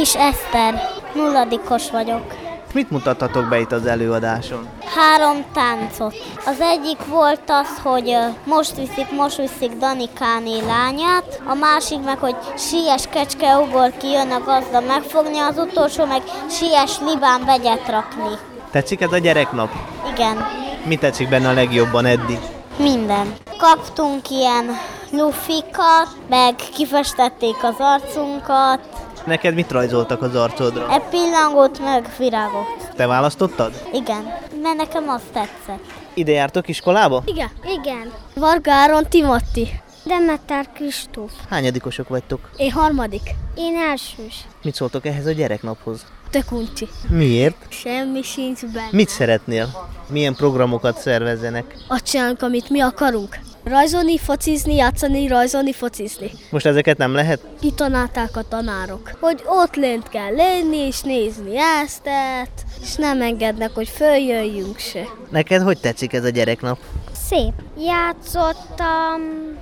Kis Eszter, 0-os vagyok. Mit mutattatok be itt az előadáson? 3 táncot. Az egyik volt az, hogy most viszik Danikáné lányát, a másik meg, hogy siess kecske ugor ki, jön a gazda megfogni, az utolsó meg siess libán vegyet rakni. Tetszik ez a gyereknap? Igen. Mi tetszik benne a legjobban eddig? Minden. Kaptunk ilyen lufikat, meg kifestették az arcunkat. Neked mit rajzoltak az arcodra? Egy pillangót meg virágot. Te választottad? Igen, mert nekem az tetszett. Ide jártok iskolába? Igen. Varga Áron Timothy. Demeter Kristóf. Hányadikosok vagytok? Én 3. Én elsős. Mit szóltok ehhez a gyereknaphoz? Tök uncsi. Miért? Semmi sincs benne. Mit szeretnél? Milyen programokat szervezzenek? Azt csinálunk, amit mi akarunk. Rajzolni, focizni, játszani, rajzolni, focizni. Most ezeket nem lehet? Kitanálták a tanárok, hogy ott lent kell lenni és nézni ezt, és nem engednek, hogy följöjjünk se. Neked hogy tetszik ez a gyereknap? Szép. Játszottam,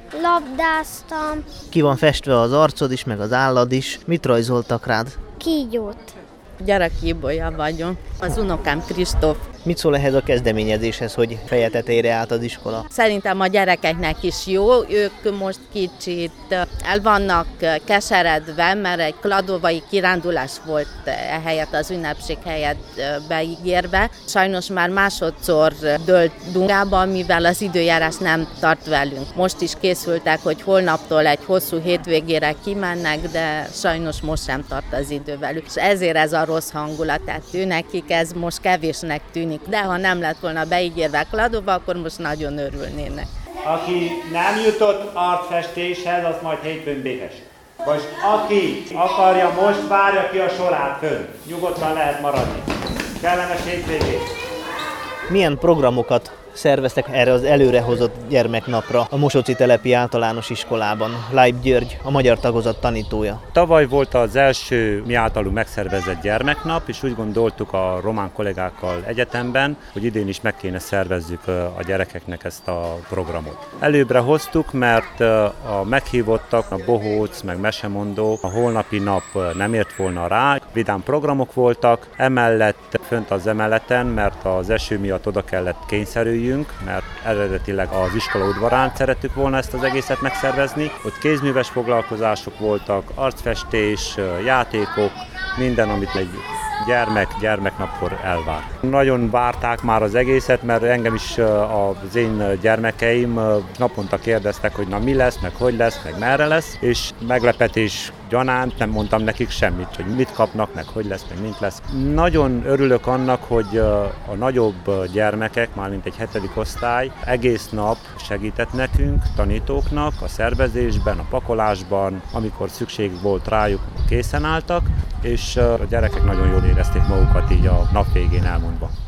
labdáztam. Ki van festve az arcod is, meg az állad is. Mit rajzoltak rád? Kígyót. Gyerekibolya vagyok. Az unokám Kristóf. Mit szól ehhez a kezdeményezéshez, hogy feje tetejére állt az iskola? Szerintem a gyerekeknek is jó, ők most kicsit el vannak keseredve, mert egy kladovai kirándulás volt ehelyett, az ünnepség helyett beígérve. Sajnos már másodszor dőlt Dungába, mivel az időjárás nem tart velünk. Most is készültek, hogy holnaptól egy hosszú hétvégére kimennek, de sajnos most sem tart az idő velük. És ezért ez a rossz hangulat, tehát nekik ez most kevésnek tűnik. De ha nem lett volna beígérve Kladova, akkor most nagyon örülnének. Aki nem jutott arcfestéshez, az majd hétfőn békes. Vagy aki akarja, most várja ki a sorát fönn. Nyugodtan lehet maradni. Kellemes hétvégét! Milyen programokat szerveztek erre az előrehozott gyermeknapra a Mosóci Telepi Általános Iskolában? Leib György, a magyar tagozat tanítója. Tavaly volt az első mi általunk megszervezett gyermeknap, és úgy gondoltuk a román kollégákkal egyetemben, hogy idén is meg kéne szervezzük a gyerekeknek ezt a programot. Előbbre hoztuk, mert a meghívottak, a bohóc, meg mesemondó a holnapi nap nem ért volna rá. Vidám programok voltak, emellett fönt az emeleten, mert az eső miatt oda kellett kényszerüljünk, mert eredetileg az iskola udvarán szerettük volna ezt az egészet megszervezni. Ott kézműves foglalkozások voltak, arcfestés, játékok, minden, amit egy gyermeknapkor elvár. Nagyon várták már az egészet, mert engem is az én gyermekeim naponta kérdeztek, hogy na mi lesz, meg merre lesz, és meglepetés gyanánt nem mondtam nekik semmit, hogy mit kapnak, meg hogy lesz, meg mint lesz. Nagyon örülök annak, hogy a nagyobb gyermekek, mármint egy 7. osztály, egész nap segített nekünk, tanítóknak, a szervezésben, a pakolásban, amikor szükség volt rájuk, készen álltak, és a gyerekek nagyon jól érezték magukat így a nap végén elmondva.